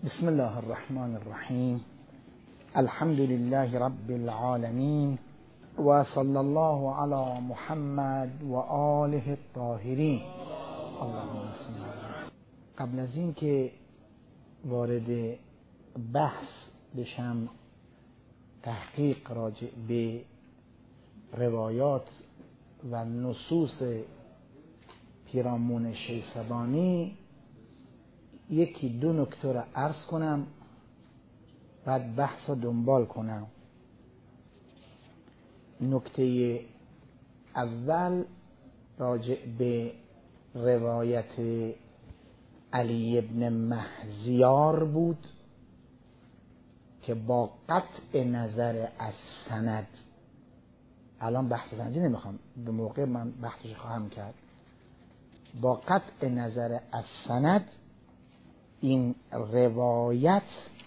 بسم الله الرحمن الرحیم. الحمد لله رب العالمین و صلی الله علی محمد و آله الطاهرین. اللهم صل. قبل از این که وارد بحث بشم تحقیق راجع به روایات و نصوص پیرامون شیثبانی، یکی دو نکته را عرض کنم بعد بحث را دنبال کنم. نکته اول راجع به روایت علی ابن مهزیار بود که با قطع نظر از سند، الان بحث سندی نمیخوام، به موقع من بحثش خواهم کرد، با قطع نظر از سند این روایت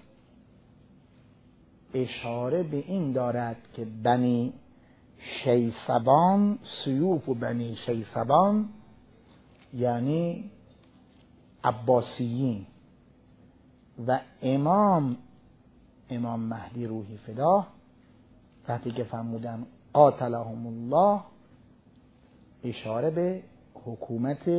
اشاره به این دارد که بنی شیثبان، سیوف و بنی شیثبان یعنی عباسیین و امام مهدی روحی فداه، وقتی که فرمودن قاتلهم الله، اشاره به حکومت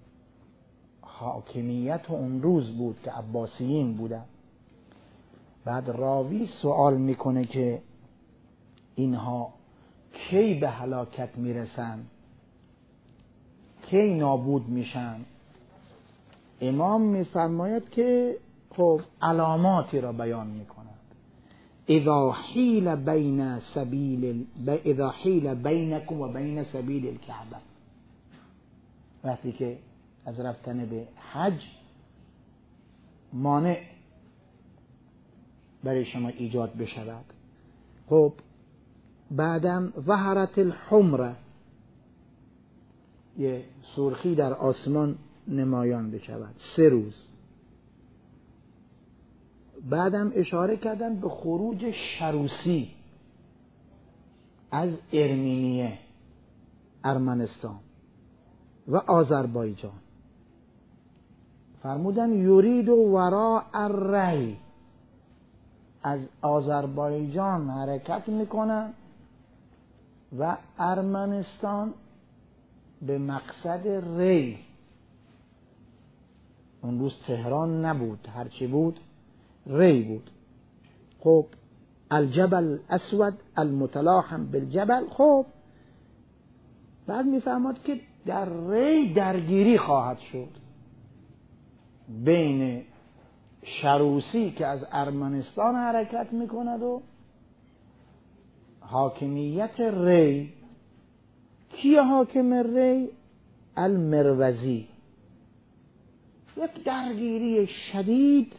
حاکمیت اون روز بود که عباسیین بودن. بعد راوی سوال میکنه که اینها کی به هلاکت میرسن، کی نابود میشن؟ امام میفرماید که خب علاماتی را بیان میکند. اذا حیل بینکم و بین سبیل الکعبه، وقتی که از رفتن به حج مانع برای شما ایجاد بشود. خب بعدم ظهرت الحمره، یه سرخی در آسمان نمایان بشود 3 روز. بعدم اشاره کردن به خروج شروسی از ارمنستان و آذربایجان. فرمودن یرید وراء الری، از آذربایجان حرکت میکنن و ارمنستان به مقصد ری. اون روز تهران نبود، هرچی بود ری بود. خب الجبل اسود المتلاحم بالجبل. خب بعد میفهمد که در ری درگیری خواهد شد بین شروسی که از ارمنستان حرکت میکند و حاکمیت ری. کی حاکم ری؟ المروزی. یک درگیری شدید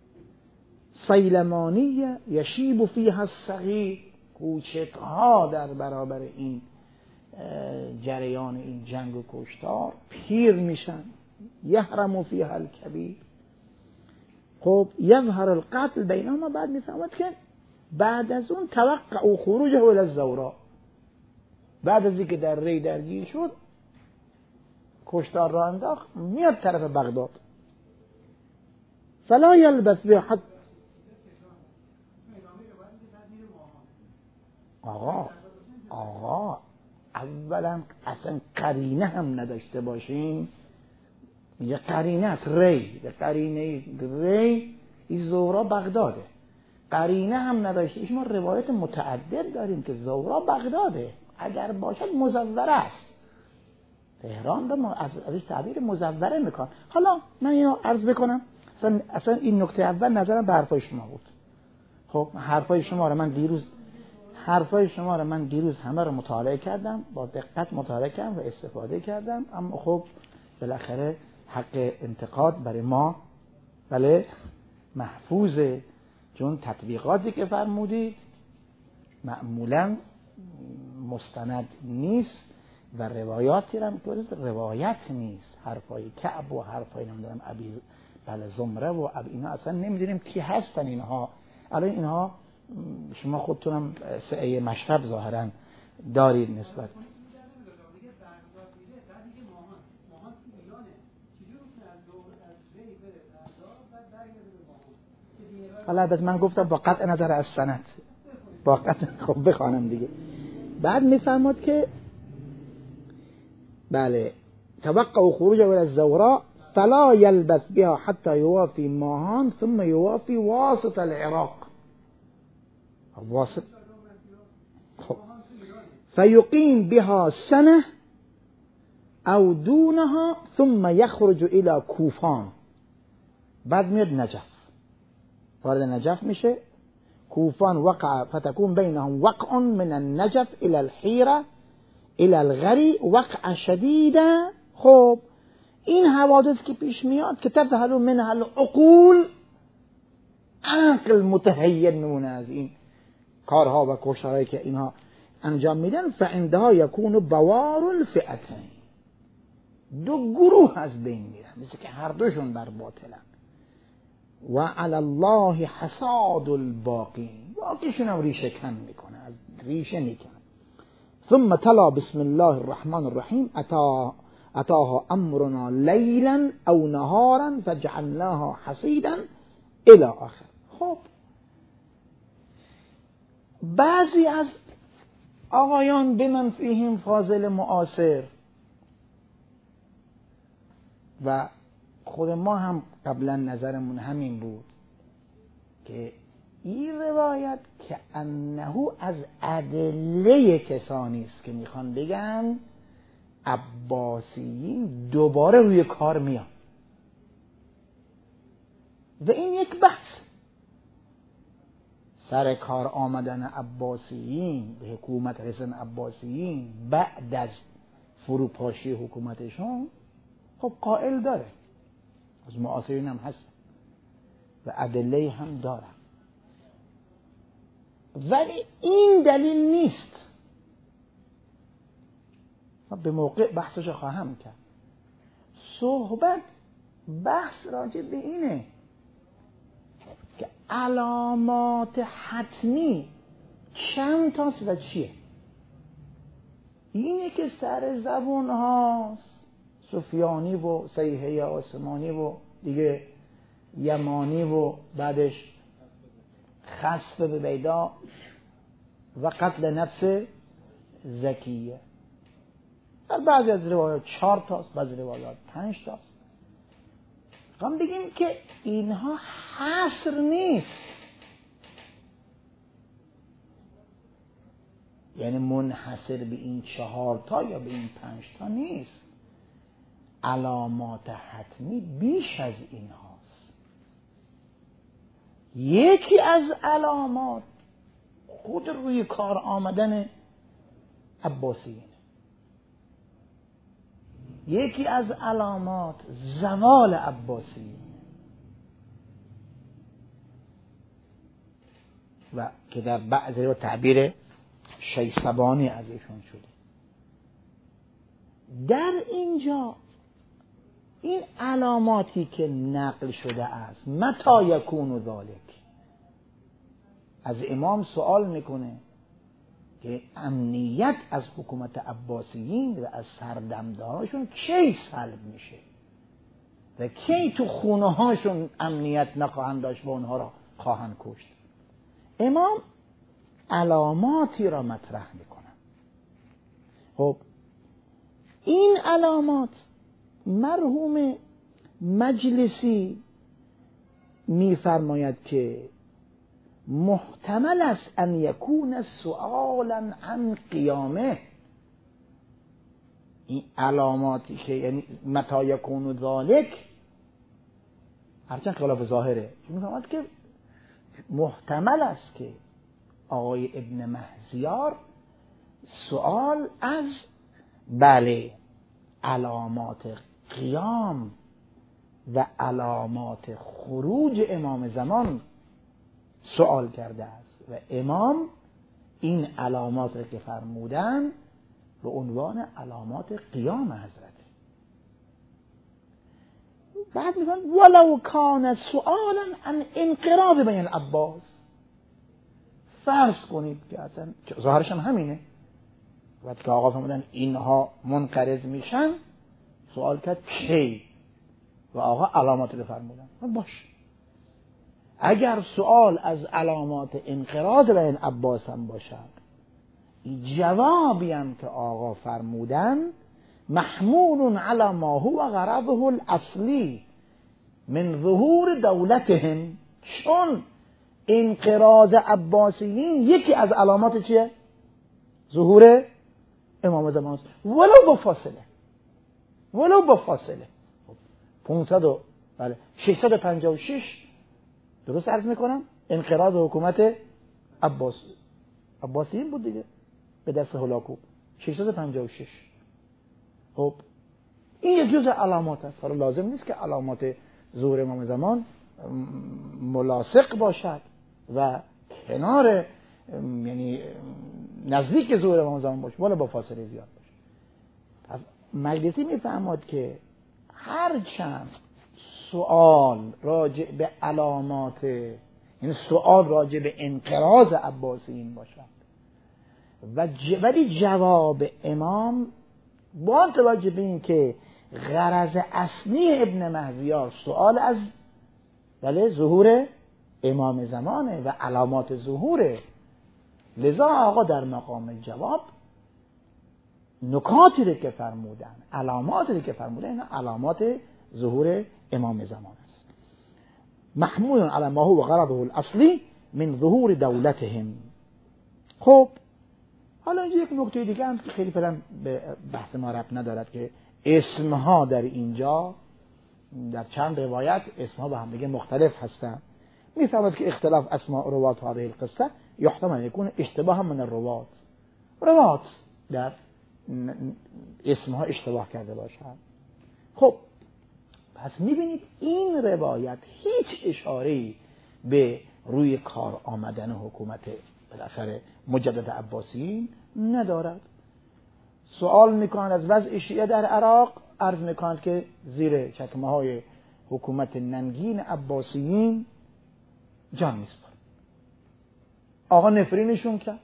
سیلمانی یشیب فیها الصغیر، کوچک‌ها در برابر این جریان این جنگ و کشتار پیر میشن. یحرم فیها الکبیر. خب یظهر القتل بینهما. بعد میفهمد که بعد از اون توقع خروجه الی الزوراء، بعد از اینکه در ری درگیر شد کشتار را انداخت، میاد طرف بغداد. فلا یلبث به حد. آقا اولا اصلا قرینه هم نداشته باشیم. یه قرینه است ری، یه قرینه ری این زورا بغداده. قرینه هم نداشته. ما روایت متعدد داریم که زورا بغداده، اگر باشد مزوره است. تهران رو ازش تعبیر مزوره میکن. حالا من اینو عرض بکنم، اصلا این نکته اول نظرم به حرفای شما بود. خب حرفای شما رو من دیروز همه رو مطالعه کردم، با دقت مطالعه کردم و استفاده کردم، اما خب بالاخره حق انتقاد برای ما بله محفوظه، چون تطبیقاتی که فرمودید معمولا مستند نیست و روایاتی هم که روایت نیست. حرفای کعب و حرفای نمیدونم ابی بله زمره و اینا اصلا نمیدونیم کی هستن اینها. الان اینها شما خودتونم سعی مشرب ظاهرا دارید نسبت. حالا البته من گفتم با قطع نظر از سند، با قطع، خب بخوانم دیگه. بعد میفرماد که بله توقع خروج الى الزوراء فلا يلبث بها حتى يوافي ماهان ثم يوافي واسط العراق. واسط فيقيم بها سنة او دونها ثم يخرج الى کوفان. بعد میاد نجف، وارد نجف میشه. کوفان وقع فتكون بينهم وقع من النجف الى الحيرة الى الغری وقع شدیده. خب این حوادث که پیش میاد که تفهل منها العقول، عقل متحیر میمونه از این کارها و کشتارهایی که اینها انجام میدن. فعندها یکون بوار الفئتین، دو گروه از بین میرن، مثل که هر دوشون بر باطلن. و علی الله حصاد الباقین، باقیشون هم ریشه کن میکنه، از ریشه میکنه. ثم تلا بسم الله الرحمن الرحیم اتاها امرنا لیلا او نهارا فجعلناها حصیدا الی آخر. خب بعضی از آقایان بمن فیهم فاضل معاصر و خود ما هم قبلا نظرمون همین بود که این روایت که انه از ادله کسانی است که میخوان بگن عباسیین دوباره روی کار میان و این یک بحث. سر کار آمدن عباسیین به حکومت رسن عباسیین بعد از فروپاشی حکومتشون، خب قائل داره، از معاصرین هم هست و ادله هم داره، ولی این دلیل نیست. من به موقع بحثش خواهم کرد. بحث راجع به اینه که علامات حتمی چند تاست و چیه. اینه که سر زبون هاست، سفیانی و صیحه آسمانی و دیگه یمانی و بعدش خسف به بیدا و قتل نفس زکیه. در بعضی از روایات 4 تاست، بعضی روایات 5 تاست. هم بگیم که اینها حصر نیست، یعنی منحصر به این 4 تا یا به این 5 تا نیست. علامات حتمی بیش از این هاست. یکی از علامات خود روی کار آمدن عباسیین، یکی از علامات زوال عباسیین و که در بعضی تعبیر شیسبانی از ایشون شده. در اینجا این علاماتی که نقل شده است متى یکون ذلک، از امام سوال میکنه که امنیت از حکومت عباسیین و از سردمداراشون کی سلب میشه و کی تو خونه هاشون امنیت نخواهند داشت و اونها را خواهند کشت. امام علاماتی را مطرح میکنن. خب این علامات مرحوم مجلسی میفرماید که محتمل است ان یکون سؤالا عن قیامه. این علاماتی که یعنی متى یکون ذلک، هرچند خلاف ظاهره، میفرماید که محتمل است که آقای ابن مهزیار سؤال از بله علامات قیام و علامات خروج امام زمان سوال کرده است و امام این علامات را که فرمودن به عنوان علامات قیام حضرت. بعد میگن ولو کان سؤالا عن انقراض بین العباس، فرض کنید که اصلا ظاهرش هم همینه، وقتی که آقا فرمودن اینها منقرض میشن، سوال کرد کی و آقا علامات رو فرمودن. باش اگر سوال از علامات انقراض بین عباس هم باشد، جوابی هم که آقا فرمودن محمول علی ما هو غرضه الاصلی من ظهور دولتهم، چون انقراض عباسیین یکی از علامات چیه؟ ظهور امام زمان، ولو با فاصله 656 درست عرض میکنم انقراض حکومت عباسیین بود دیگه به دست هولاکو 656. خب این یک جزء علامات است. حالا لازم نیست که علامات ظهور امام زمان ملاصق باشد و کنار یعنی نزدیک ظهور امام زمان باشه ولی با فاصله زیاد باشه. پس مجلسی میفهمد که هر چند سوال راجع به علامات، یعنی سوال راجع به انقراض عباسیین باشد ولی جواب امام با توجه به این که غرض اصلی ابن مهدیار سوال از ظهور امام زمانه و علامات ظهوره، لذا آقا در مقام جواب نکاتی رو که فرمودن، علاماتی رو که فرمودن، این علامات ظهور امام زمان است. محمول علی ما هو غرضه الاصلی من ظهور دولتهم. خب حالا یک نکته دیگه هم که خیلی فعلا به بحث ما ربط ندارد که اسمها در اینجا در چند روایت اسمها با هم دیگه مختلف هستند. میفهمد که اختلاف اسماء روات هذه القصه يحتمل يكون اشتباه من الروات، روات در اسمها اشتباه کرده باشند. خب پس میبینید این روایت هیچ اشاره‌ای به روی کار آمدن حکومت بالاخره مجدد عباسیین ندارد. سوال میکنند از وضع شیعه در عراق، عرض میکنند که زیر چکمه های حکومت ننگین عباسیین جان میسپارند. آقا نفرینشون کرد،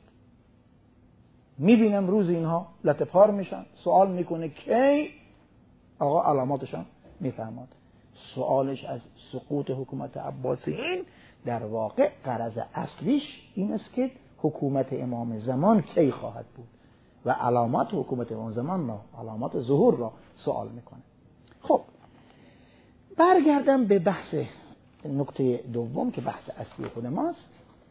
میبینم روز اینها لطفار میشن، سوال میکنه کی؟ آقا علاماتشان میفهمد. سوالش از سقوط حکومت عباسیین در واقع غرض اصلیش این است که حکومت امام زمان کی خواهد بود و علامات حکومت امام زمان را، علامات ظهور را سوال میکنه. خب برگردم به بحث نکته دوم که بحث اصلی خود ماست.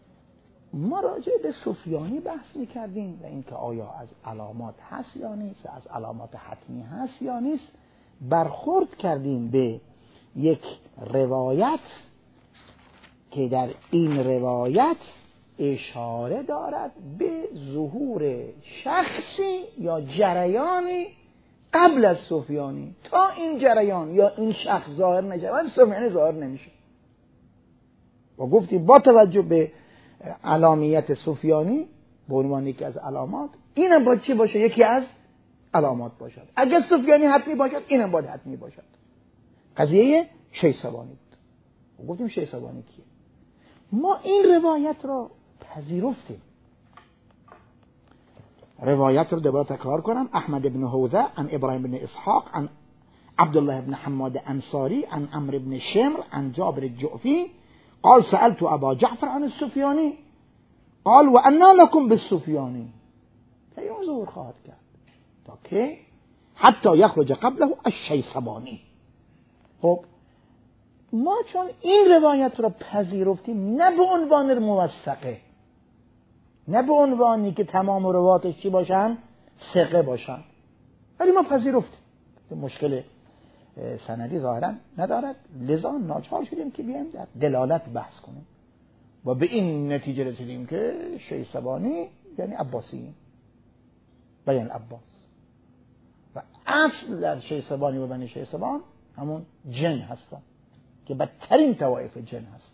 ما راجع به سفیانی بحث میکردیم و اینکه آیا از علامات هست یا نیست، از علامات حتمی هست یا نیست. برخورد کردیم به یک روایت که در این روایت اشاره دارد به ظهور شخصی یا جریانی قبل از سفیانی. تا این جریان یا این شخص ظاهر نشود سفیانی ظاهر نمیشه. و گفتیم با توجه به علامیت سفیانی به عنوان یکی از علامات، اینم باید چی باشه؟ یکی از علامات باشد. اگر سفیانی حتمی باشد اینم باید حتمی باشد. قضیه شیثبانی بود. گفتیم شیثبانی کیه؟ ما این روایت را پذیرفتیم. روایت رو دوباره تکرار کنم. احمد بن حوزه عن ابراهیم بن اسحاق عن عبدالله بن حماد انصاری عن عمرو بن شمر عن جابر الجعفی قال سألت ابا جعفر عن السفیانی قال وانا لكم بالسفیانی. کی حضور خواهد کرد؟ تا که حتی یخرج قبله الشیثبانی. خب ما چون این روایت را پذیرفتیم، نه به عنوان موثقه، نه به عنوانی که تمام رواتش چی باشن؟ ثقه باشن، ولی ما پذیرفتیم مشکل سندی ظاهرا ندارد، لذا ناچار شدیم که بیایم در دلالت بحث کنیم و به این نتیجه رسیدیم که شیثبانی یعنی عباسیین و یعنی عباس و اصل در شیثبانی و بنی شیثبان همون جن هستن که بدترین طوایف جن هست،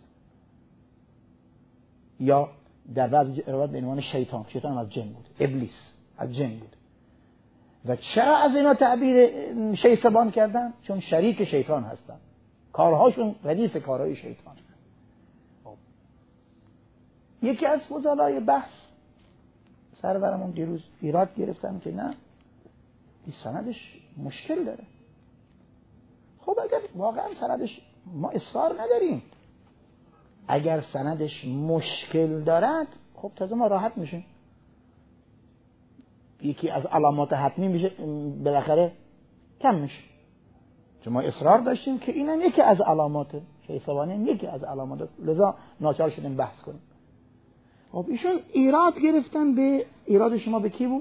یا در بعض روایات به عنوان شیطان از جن بود، ابلیس از جن بود. و چرا از اینا تعبیر شیطان کردن؟ چون شریک شیطان هستن، کارهاشون ردیف کارهای شیطان. یکی از فضلای بحث سرورمون دیروز ایراد گرفتن که نه این سندش مشکل داره. خب اگر واقعا سندش ما اصرار نداریم، اگر سندش مشکل دارد خب تازه ما راحت میشیم. یکی از علامات حتمی میشه بالاخره کم میشه. چون ما اصرار داشتیم که اینم یکی از علاماته، شیخ یکی از علامات، لذا ناچار شدیم بحث کنیم. خب ایشون ایراد گرفتن به ایراد شما به کی بود؟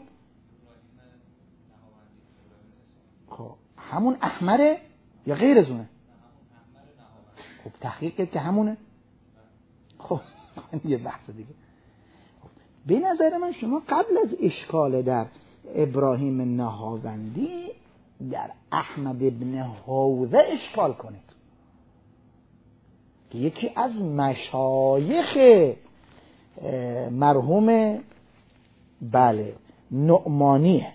خب همون احمره یا غیر از اونه؟ خب تحقیق که همونه. خب یه بحث دیگه. به نظر من شما قبل از اشکال در ابراهیم نهاوندی در احمد ابن حوزه اشکال کنید که یکی از مشایخ مرحوم نعمانیه.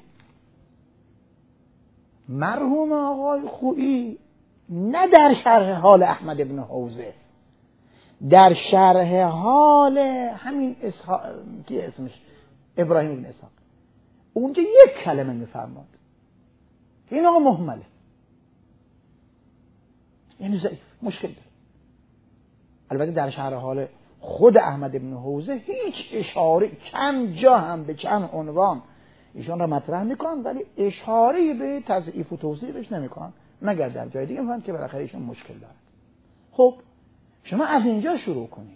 مرحوم آقای خویی نه در شرح حال احمد ابن حوزه، در شرح حال همین کی اسمش ابراهیم ابن اسحاق اونجا یک کلمه میفرماد این آقا مهمله، یعنی ضعیف، مشکل داره. البته در شرح حال خود احمد ابن حوزه هیچ اشاره، چند جا هم به چند عنوان ایشان را مطرح میکنن ولی اشاره به تضعیف و توصیف بهش نمیکنن، مگر در جای دیگه میفهمن که بالاخره ایشون مشکل دارد. خب شما از اینجا شروع کنید.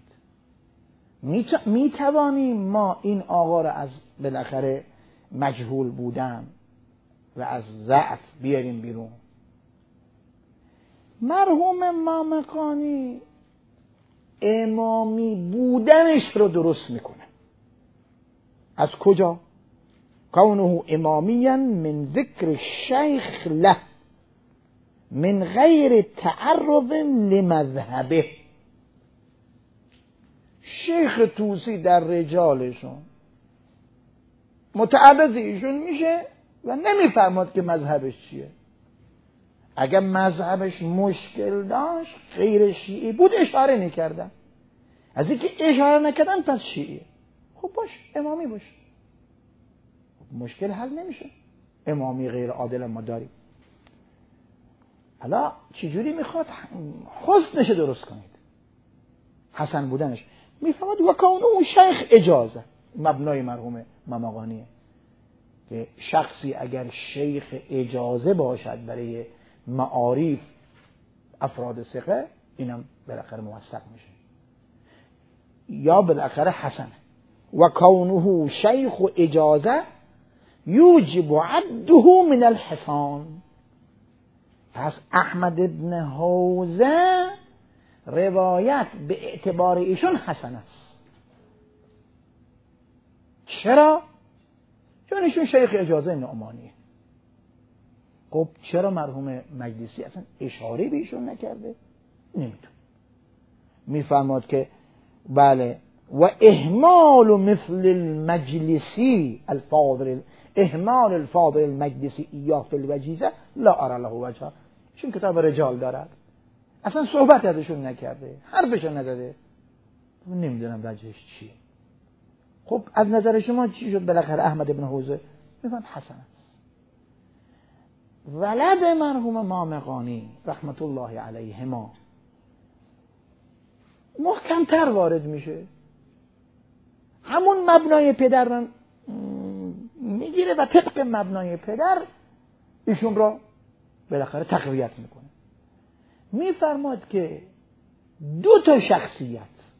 میتوانیم ما این آقا را از بالاخره مجهول بودن و از ضعف بیاریم بیرون. مرحوم مامقانی امامی بودنش رو درست میکنه. از کجا؟ کونه امامیا من ذکر شیخ له من غیر تعرض لمذهبه. شیخ توسی در رجالشون متعرض ایشون میشه و نمیفرماد که مذهبش چیه. اگر مذهبش مشکل داشت غیر شیعی بود اشاره نکردن، از اینکه اشاره نکردن پس شیعیه. خب باش امامی باش، مشکل حل نمیشه. امامی غیر عادل ما داریم. حالا چجوری میخواد حسنش درست کنید؟ حسن بودنش میفهمد و کونه اون شیخ اجازه، مبنای مرحوم مامقانیه که شخصی اگر شیخ اجازه باشد برای معارف افراد ثقه اینم بالاخره موثق میشه یا بالاخره حسنه. و کونه شیخ اجازه یوجب عده من الحسان. پس احمد ابن حوزه روایت به اعتبار ایشون حسن است. چرا؟ چون ایشون شیخ اجازه نعمانیه. خب چرا مرحوم مجلسی اصلا اشاره به ایشون نکرده؟ نمیدون. میفرماد که بله و اهمال مثل المجلسی الفاضل، اهمال الفاضل المجلسی ایاه فی الوجیزه لا ارى له وجها. چون کتاب رجال دارد اصلا صحبت ازشون نکرده، حرفشون نزده، نمیدونم وجهش چیه. خب از نظر شما چی شد بالاخره احمد ابن حوزه؟ میفهمد حسن است. ولد مرحوم مامقانی رحمت الله علیهما محکمتر وارد میشه، همون مبنای پدر رو میگیره و طبق مبنای پدر ایشون را بالاخره تقویت میکنه. میفرماد که دو تا شخصیت،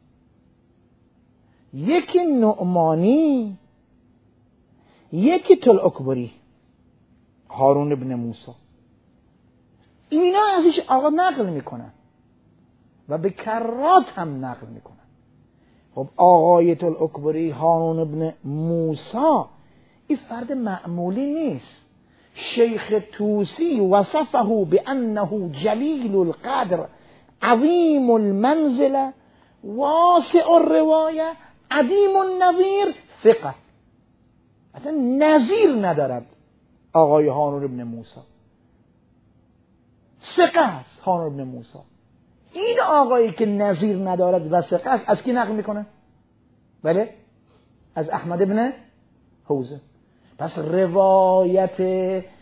یکی نعمانی یکی طلعکبری هارون ابن موسی، اینا ازش آقا نقل میکنن و به کرات هم نقل میکنن. خب آقای طلعکبری هارون ابن موسی این فرد معمولی نیست. شیخ توسی وصفه بأنه جلیل القدر عظیم المنزله واسع الروایه عدیم النظیر ثقه. اصلا نظیر ندارد آقای هارون ابن موسی، ثقه است هارون ابن موسی. این آقایی که نظیر ندارد و ثقه است از کی نقل میکنه؟ بله از احمد ابن حوزه. پس روایت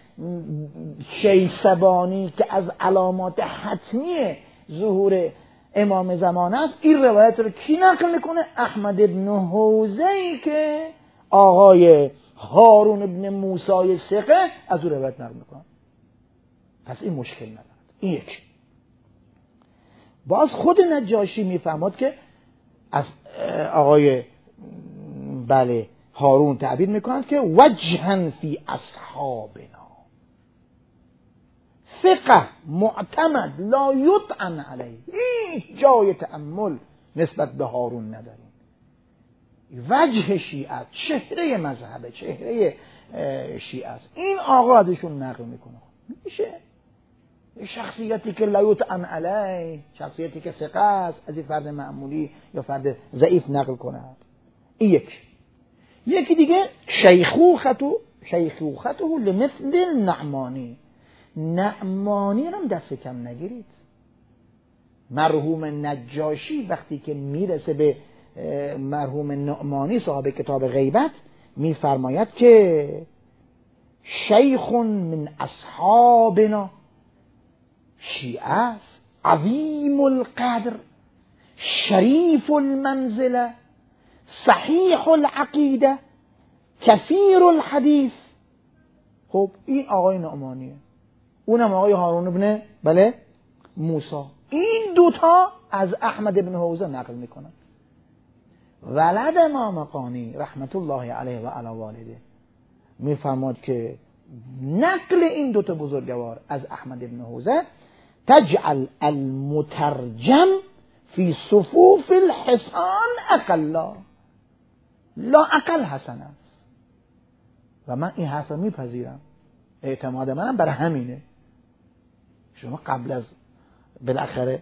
شیسبانی که از علامات حتمی ظهور امام زمان است. این روایت رو کی نقل میکنه؟ احمد ابن حوزه‌ای که آقای هارون ابن موسی ثقه از او روایت نقل میکنه. پس این مشکل ندارد. این یک. باز خود نجاشی میفهمد که از آقای هارون تعبیر میکنند که وجهن فی اصحابنا، ثقه معتمد لا یطعن علیه، هیچ جای تأمل نسبت به هارون نداریم. وجه شیعه، چهره مذهب، چهره شیعه است. این آقا ازشون نقل میکنه. میشه شخصیتی که لا یطعن علیه، شخصیتی که ثقه است، از این فرد معمولی یا فرد ضعیف نقل کند. این یکی دیگه شیخوخته لمثل النعمانی. نعمانی رو دست کم نگیرید. مرحوم نجاشی وقتی که میرسه به مرحوم نعمانی صاحب کتاب غیبت میفرماید که شیخ من اصحابنا، شیعه است، عظیم القدر، شریف المنزله، صحیح العقیده، کثیر الحدیث. خب این آقای نعمانیه، اونم آقای هارون ابن موسی. این دوتا از احمد ابن حوزه نقل میکنن. ولد امام قانی رحمت الله علیه و علی والده میفرماد که نقل این دوتا بزرگوار از احمد ابن حوزه تجعل المترجم فی صفوف الحصان اقلا، لا اقل حسن است. و من این حرف میپذیرم، اعتماد منم برای همینه. شما قبل از بالاخره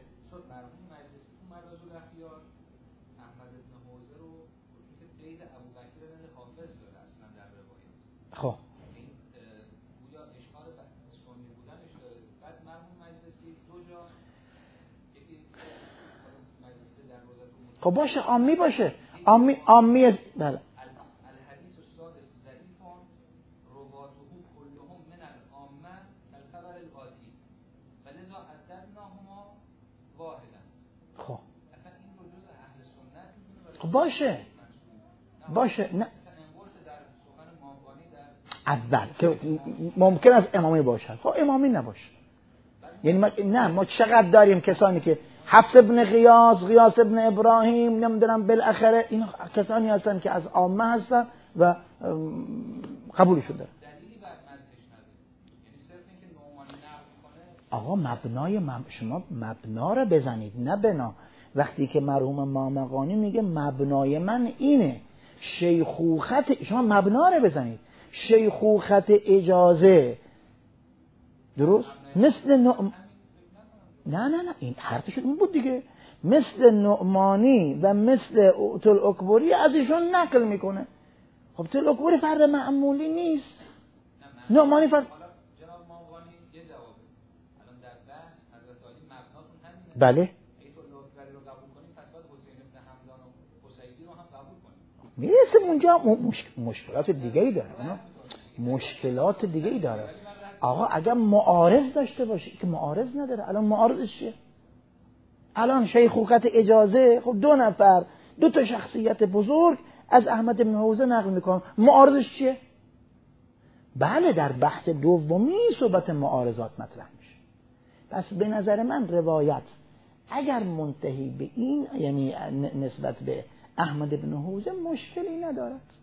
خب خب باشه، عامی باشه، عامی بله. الحدیث السادس ضعیف رواته كلهم من العامه كالخبر الآتی ولذا عددناهما واحدا. خب اصلا این رو جزء اهل سنت خب باشه نه اول که ممکن است امامی باشد، خب امامی نباشه. یعنی ما چقدر داریم کسانی که حفص ابن غیاث ابن ابراهیم، نمیدونم بالاخره این کسانی هستن که از عامه هستن و قبول شده. آقا شما مبنا رو بزنید نه بنا. وقتی که مرحوم مامقانی میگه مبنای من اینه، شیخوخت، شما مبنا رو بزنید. شیخوخت اجازه درست مثل نه این حرفش این بود دیگه، مثل نعمانی و مثل تل اکبری ازشون نقل میکنه. خب تل اکبری فرد معمولی نیست، نعمانی فرد. جناب مامقانی یه جوابه. الان در بحث حضرت علی مبناتون همینه. بله. ای تل اکبری رو قبول کنیم پس باید حسین ابن حمدان و حسیبی رو هم قبول کنیم. میرسه اونجا مشکلات دیگه‌ای داره. مشکلات دیگه‌ای داره. آقا اگر معارض داشته باشه که معارض نداره. الان معارضش چیه؟ الان شیخوخت اجازه، خب دو تا شخصیت بزرگ از احمد بن حوزه نقل میکنن، معارضش چیه؟ بله در بحث دومی صحبت معارضات مطرح میشه. پس به نظر من روایت اگر منتهی به این، یعنی نسبت به احمد بن حوزه مشکلی ندارد،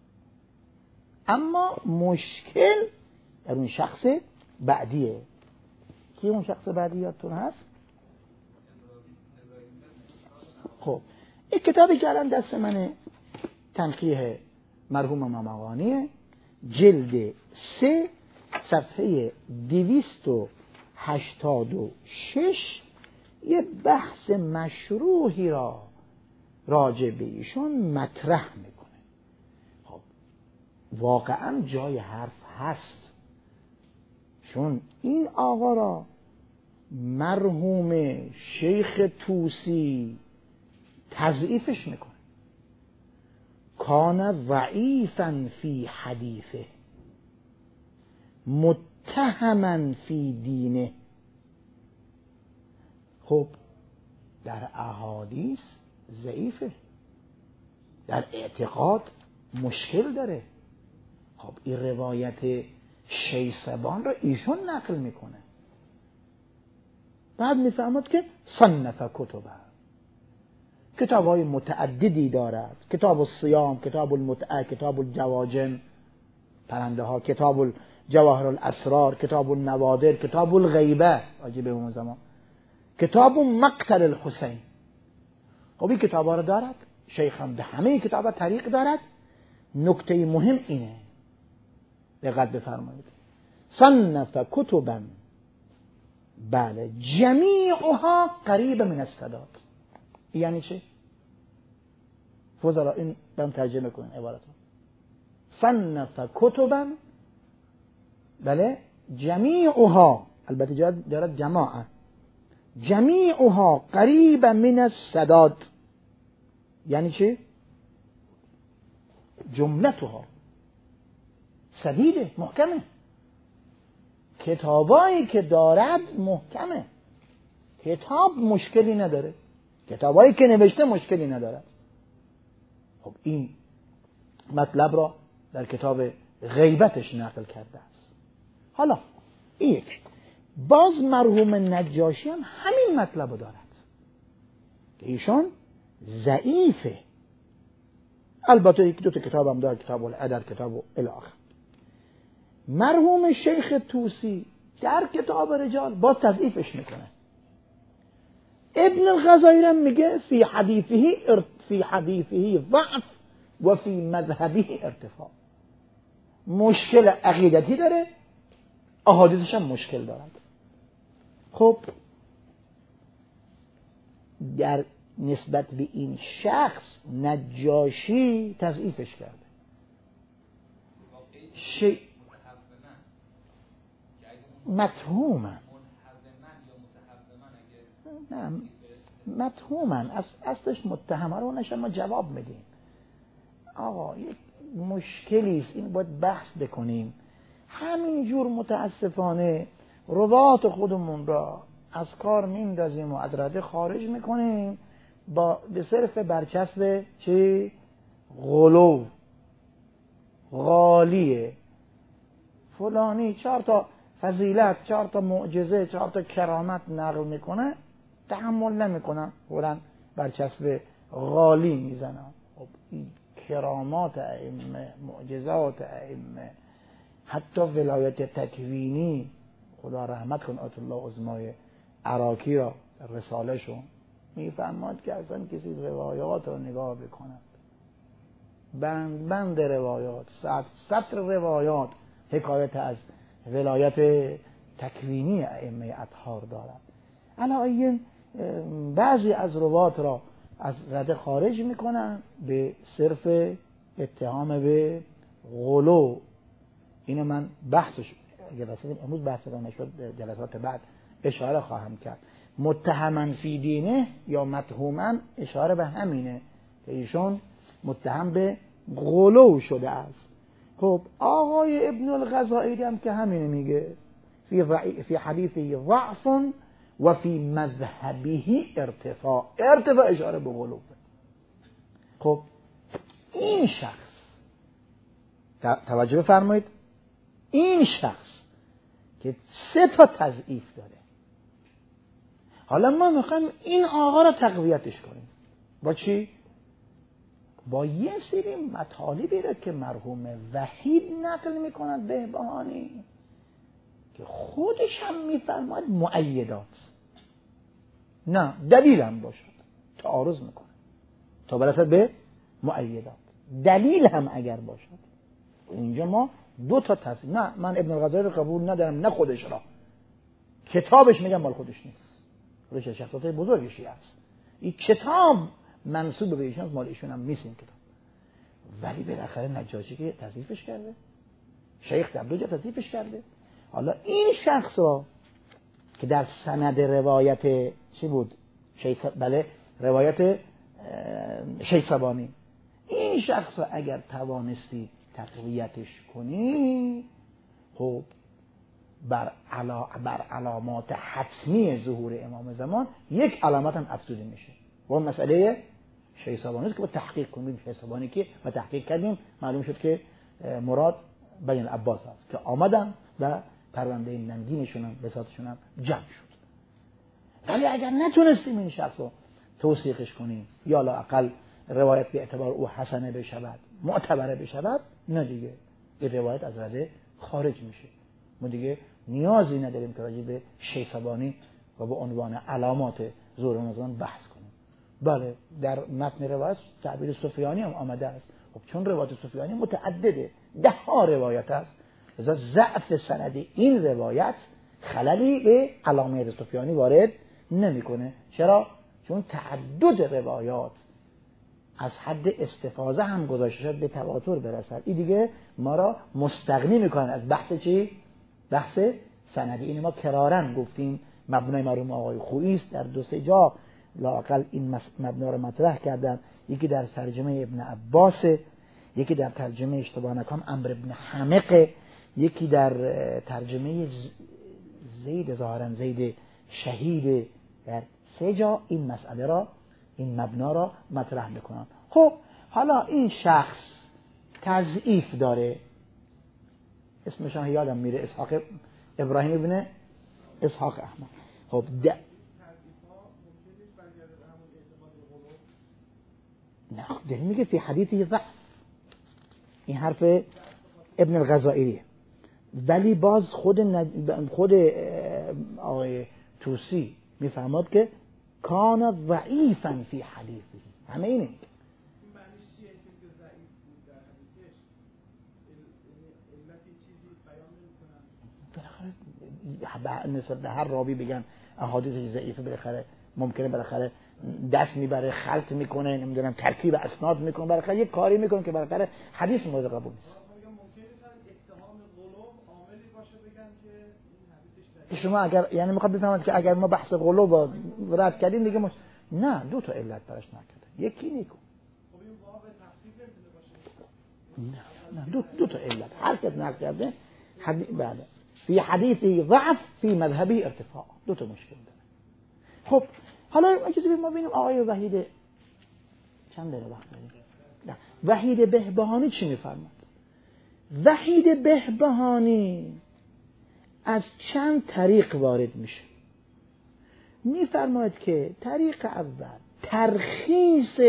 اما مشکل در اون شخص بعدیه. کی اون شخص بعدی یادتون هست؟ خب این کتابی که الان دست من تنقیح مرحوم مامقانیه، جلد 3 صفحه 286 یه بحث مشروحی را راجع به ایشون مطرح میکنه. خب واقعا جای حرف هست، چون این آقا را مرحوم شیخ طوسی تضعیفش میکنه. کان ضعیفا فی حدیثه متهما فی دینه. خب در احادیث ضعیفه، در اعتقاد مشکل داره. خب این روایت شیثبان رو ایشون نقل میکنه، بعد میفهمد که صنف کتبه، کتاب‌های متعددی دارد، کتاب الصیام، کتاب المتعه، کتاب الجواجن پرنده ها، کتاب جواهر الاسرار، کتاب النوادر، کتاب الغیبه واجب اون زمان، کتاب مقتل الحسین. خب این کتاب‌ها رو دارد، شیخ هم به همه کتاب‌ها طریق دارد. نکته مهم اینه، دقت بفرمایید، صنف کتبا، بله، جمیعها قریب من السداد. یعنی چه؟ فضلا این برام ترجمه کنین عبارتون. صنف کتبا، بله، جمیعها، البته جاید دارد جماعه، جمیعها قریب من السداد. یعنی چه؟ جملتها سدیده، محکمه، کتابایی که دارد محکمه، کتاب مشکلی نداره، کتابایی که نوشته مشکلی ندارد. خب این مطلب را در کتاب غیبتش نقل کرده است. حالا یک باز مرحوم نجاشی هم همین مطلب رو دارد که ایشان ضعیفه. البته یک دو تا کتاب هم دارد، کتاب العدد، کتاب الاخر. مرحوم شیخ طوسی در کتاب رجال باز تضعیفش میکنه. ابن الغزالی میگه فی حدیثه ضعف و فی مذهبه ارتفاع. مشکل عقیدتی داره، احادیثش هم مشکل دارد. خب در نسبت به این شخص نجاشی تضعیفش کرده. متهومن، نه متهومن، اصلش متهمه رو نشه ما جواب میدیم. آقا یک مشکلی است، این باید بحث بکنیم. همینجور متاسفانه روات خودمون را از کار میندازیم و از رده خارج میکنیم به صرف برچسب چی؟ غلو، غالیه فلانی 4 تا فضیلت، 4 تا معجزه، 4 تا کرامت نقل میکنه، تحمل نمیکنن، فوراً برچسب غالی میزنن. خب این کرامات ائمه، معجزات ائمه، حتی ولایت تکوینی، خدا رحمت کن آیت الله عظمای عراقی را رساله شون میفرماد که اصلا کسی روایات رو نگاه بکند، بند روایات، سطر روایات حکایت از ولایت تکوینی ائمه اطهار دارد. علاوه بعضی از روات را از رده خارج میکنن به صرف اتهام به غلو. اینو من بحثش اگر امروز بحث رو نشد جلسات بعد اشاره خواهم کرد. متهمن فی دینه یا متهومن اشاره به همینه که ایشون متهم به غلو شده است. خب آقای ابن الغزالی هم که همینه میگه فی حدیثه ضعف و فی مذهبه ارتفاع اشاره به غلو. خب این شخص توجه فرمایید، این شخص که 3 تا تضعیف داره، حالا ما میخوایم این آقا را تقویتش کنیم با چی؟ با یه سری مطالبی را که مرحوم وحید نقل میکند بهبهانی که خودش هم میفرماید مؤیدات، نه دلیل هم باشد، تعارض میکنه تا برسد به مؤیدات، دلیل هم اگر باشد. اینجا ما 2 تا تصریح، نه من ابن الغزالی رو قبول ندارم، نه خودش را، کتابش میگم مال خودش نیست، خودش شخصیت بزرگ شیعه است، این کتاب منسوب به ایشون، مال ایشون هم نیست این کتاب. ولی بالاخره نجاشی که تضعیفش کرده، شیخ در 2 جا تضعیفش کرده. حالا این شخص را که در سند روایت چی بود؟ بله روایت شیثبانی، این شخص را اگر توانستی تقویتش کنی، خب بر علامات حتمی ظهور امام زمان یک علامت هم افزوده میشه و اون مسئله شیثابانی است که با تحقیق کنیم. شیثابانی که ما تحقیق کردیم معلوم شد که مراد بنی العباس است که آمدن و پرونده ننگینشون هم بساطشون هم جمع شد. ولی اگر نتونستیم این شخص رو توثیقش کنیم یا لااقل روایت به اعتبار او حسنه بشود، معتبره بشود، نه دیگه این روایت از رده خارج میشه. ما دیگه نیازی نداریم که راجع به شیثابانی و به عنوان علامات ظهور رمضان بحث کنیم. بله در متن روایت تعبیر سفیانی هم آمده است. خب چون روایت سفیانی متعدده، 10 روایت است، لذا ضعف سند این روایت خللی به علامه سفیانی وارد نمیکنه. چرا؟ چون تعدد روایات از حد استفاضه هم گذاشته شد به تواتر برسد. این دیگه ما را مستغنی میکنن از بحث چی؟ بحث سندی. این ما کرارن گفتیم مبنای مرحوم آقای خویی است، در 2-3 جا لااقل این مبنا رو مطرح کردن. یکی در ترجمه ابن عباس، یکی در ترجمه اشتباه نکنم عمرو ابن حمق، یکی در ترجمه زید ظاهرا زید شهید. در 3 جا این مسئله را، این مبنا را مطرح میکنن. خب حالا این شخص تضعیف داره، اسمش هم یادم میره، اسحاق ابراهیم ابن اسحاق احمد. خب نه دلیل میگه فی حدیثی ضعف، این حرف ابن الغزائریه. ولی باز خود آقای توسی میفهمد که کان ضعیفا فی حدیثی. همه اینه نسبت به هر راوی بگن احادیث ضعیفه، بالاخره ممکنه بالاخره دست میبره، خلط میکنه، نمیدونم ترکیب اسناد میکنه، بالاخره یک کاری میکنه که بالاخره حدیث مورد قبول نیست. شما اگر یعنی میخواد بفهمید که اگر ما بحث غلو با رد کردیم دیگه نه 2 تا علت براش نکرده، یکی نیکو. خب این واقع تفسیر نمیتونه باشه. نه 2 تا علت هر کس نقل کرده بله فی حدیثی ضعف فی مذهبی ارتفاع، 2 تا مشکل داره. خب حالا اجازه بدید ما ببینیم آقای وحید چند دقیقه وقت داریم. نه وحید بهبهانی چی میفرماد؟ وحید بهبهانی از چند طریق وارد میشه. میفرماید که طریق اول ترخیص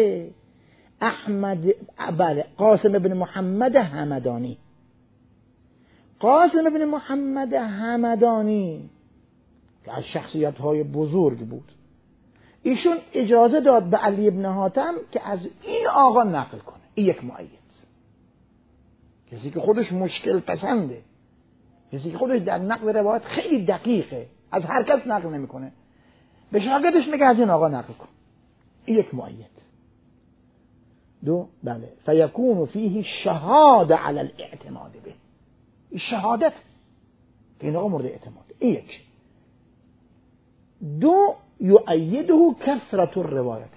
قاسم ابن محمد همدانی. قاسم ابن محمد همدانی که از شخصیت‌های بزرگ بود، ایشون اجازه داد به علی ابن حاتم که از این آقا نقل کنه. این یک مؤید، کسی که خودش مشکل پسنده، کسی که خودش در نقل روایت خیلی دقیقه، از هر کس نقل نمیکنه، به شاگردش میگه از این آقا نقل کن. این یک مؤید. 2 بله فیکون فیه شهاده علی الاعتماد به، این شهادت که این آقا مورد اعتماد. این 1. 2 یؤیده کثرت الروایات،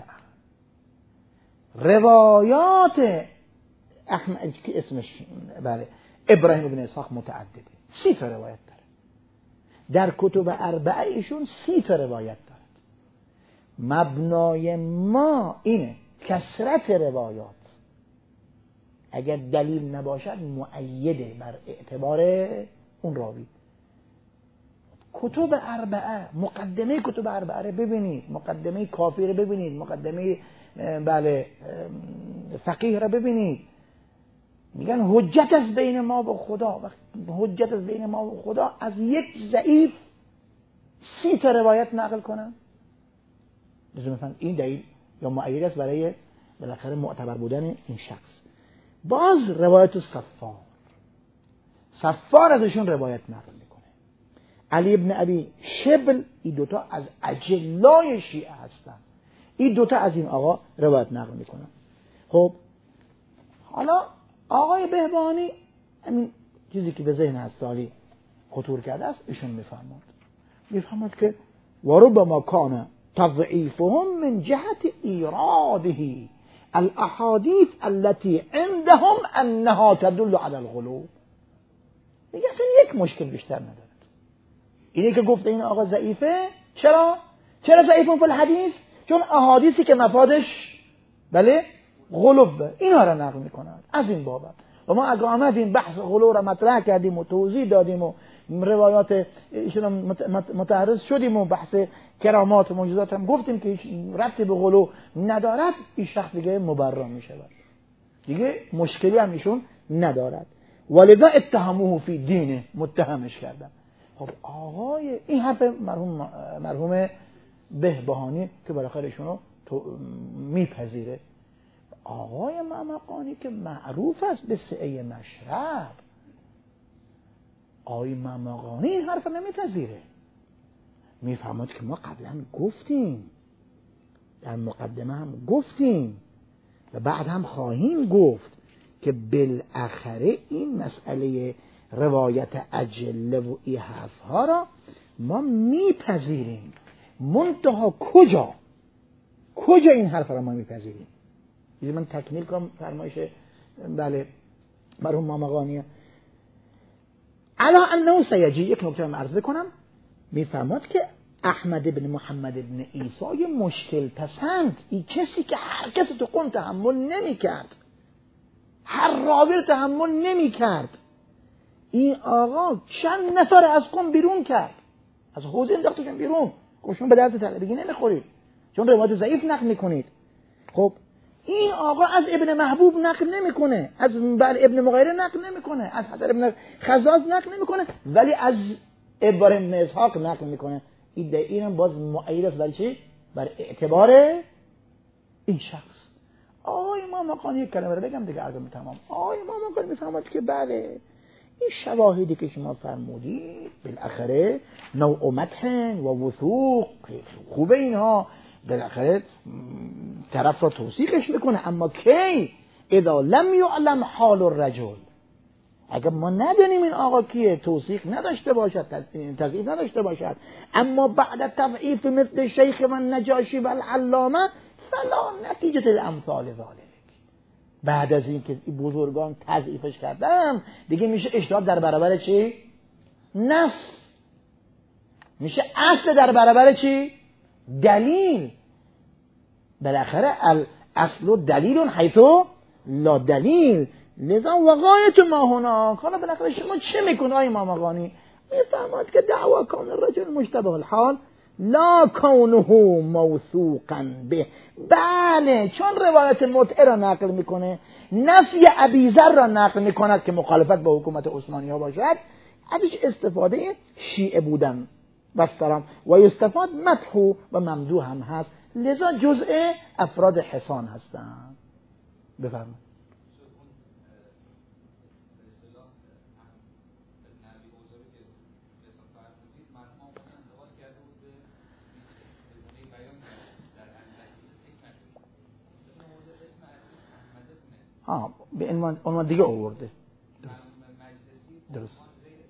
روایات احمد که اسمش بله ابراهیم ابن اسحاق متعدده، 30 تا روایت داره. در کتب 4 ایشون 30 تا روایت دارد. مبنای ما اینه کثرت روایات اگر دلیل نباشد مؤیده بر اعتبار اون راوی. کتب 4 مقدمه کتب 4 رو ببینید، مقدمه کافی رو ببینید، مقدمه بله فقیه رو ببینید. میگن حجت از بین ما و خدا، حجت از بین ما و خدا از یک ضعیف 30 تا روایت نقل کنن. لازم بفهم این دلیل یا مؤید است برای بالاخره معتبر بودن این شخص. باز روایت صفار ازشون روایت نقل میکنه. علی ابن ابی شبل، این 2 تا از اجلای شیعه هستن، این 2 تا از این آقا روایت نقل میکنن. خب حالا آقای بهبهانی همین چیزی که به ذهن هستالی خطور کرده است ایشون میفهمد که وربما کان تضعیفهم من جهت ایراده الاحادیث التي عندهم انها تدل على الغلو. میگه اصلا یک مشکل بیشتر ندارد. اینی که گفته این آقا ضعیفه، چرا ضعیفون فی الحدیث؟ چون احادیثی که مفادش بله غلو اینا را نقل میکنند. از این بابت و ما اگه آمدیم بحث غلو را مطرح کردیم و توضیح دادیم و روایات ایشون متعرض شدیم و بحث کرامات و معجزات هم گفتیم که هیچ ربطی به غلو ندارد، این شخص دیگه مبرا میشه، دیگه مشکلی هم ایشون ندارد. ولذا اتهموه فی دینه، متهمش کردن. خب آقای این حرف مرحوم بهبهانی که بالاخره ایشونو میپذیره. آقای ممقانی که معروف است به سعه مشرب، آقای ممقانی این حرف نمیپذیره، میفهمد که ما قبلا گفتیم، در مقدمه هم گفتیم و بعد هم خواهیم گفت که بالاخره این مسئله روایت اجله و این حرفها را ما میپذیریم، منتها کجا این حرف را ما میپذیریم؟ من تکمیل کنم فرمایش بله مرحوم ممقانی. علا انه سیجی، یک نکته هم عرض کنم، میفهمد که احمد بن محمد بن عیسی مشکل پسند، این کسی که هر کسی تو قم تحمل نمی کرد، هر راوی تحمل نمی کرد، این آقا چند نفر از قم بیرون کرد، از حوزه انداختشون بیرون. خب شما به درد طلبگی نمیخورید چون روایت ضعیف نقل میکنید. خب این آقا از ابن محبوب نقل نمیکنه، از ابن مغیره نقل نمیکنه، از حسن ابن خزاز نقل نمیکنه، ولی از ابراهیم بن اسحاق نقل میکنه. این باز مؤید است برای چی؟ بر اعتبار این شخص. آقای ممقانی یک کلمه رو بگم دیگه عرضم تمام. آقای ممقانی میفهمد که بله این شواهدی که شما فرمودید بالاخره نوع مدح و وثوق خوبه، اینها بالاخره طرف را توثیقش میکنه، اما کی؟ اذا لم یعلم حال الرجل، اگر ما ندونیم این آقا کیه، توثیق نداشته باشد، تضعیف نداشته باشد، اما بعد تضعیف مثل شیخ من نجاشی و العلامه فلا نتیجه الامثال ذالک. بعد از این که بزرگان تضعیفش کردن دیگه میشه اجتهاد در برابر چی؟ نص. میشه اصل در برابر چی؟ دلیل. بالاخره الاصل دلیل حیث لا دلیل، لذا وقایت ما هناک. حالا بالاخره شما چه میکنه آقای ممقانی؟ میفهمد که دعوا کن الرجل مشتبه الحال لا کونه موثوقا به، بله چون روایت متع را نقل میکنه، نفی ابیذر را نقل میکند که مخالفت با حکومت عثمانی‌ها باشد، ازش استفاده شیعه بودن و سلام و استفاد مدح و ممدوح هم هست، لذا جزء افراد حسان هستند. بفرمایید. به عنوان دیگه آورده. درست.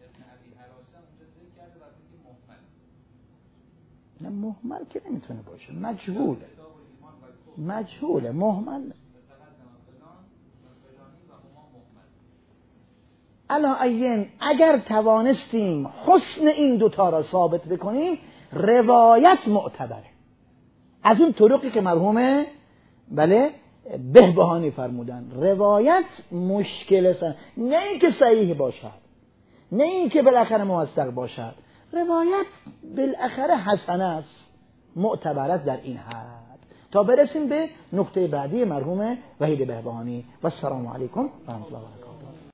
نه مهمل که نمیتونه باشه، مجهوله مهمل. علاوه اگر توانستیم حسن این دوتا را ثابت بکنیم، روایت معتبره. از اون طرقی که مرحوم بله بهبهانی فرمودن، روایت مشکل است، نه اینکه صحیح باشد، نه اینکه بالاخره موثق باشد، روایت بالاخره حسنه است، معتبرت در این حد. تا برسیم به نقطه بعدی مرحوم وحید بهبهانی. و السلام علیکم و رحمت الله و برکاته.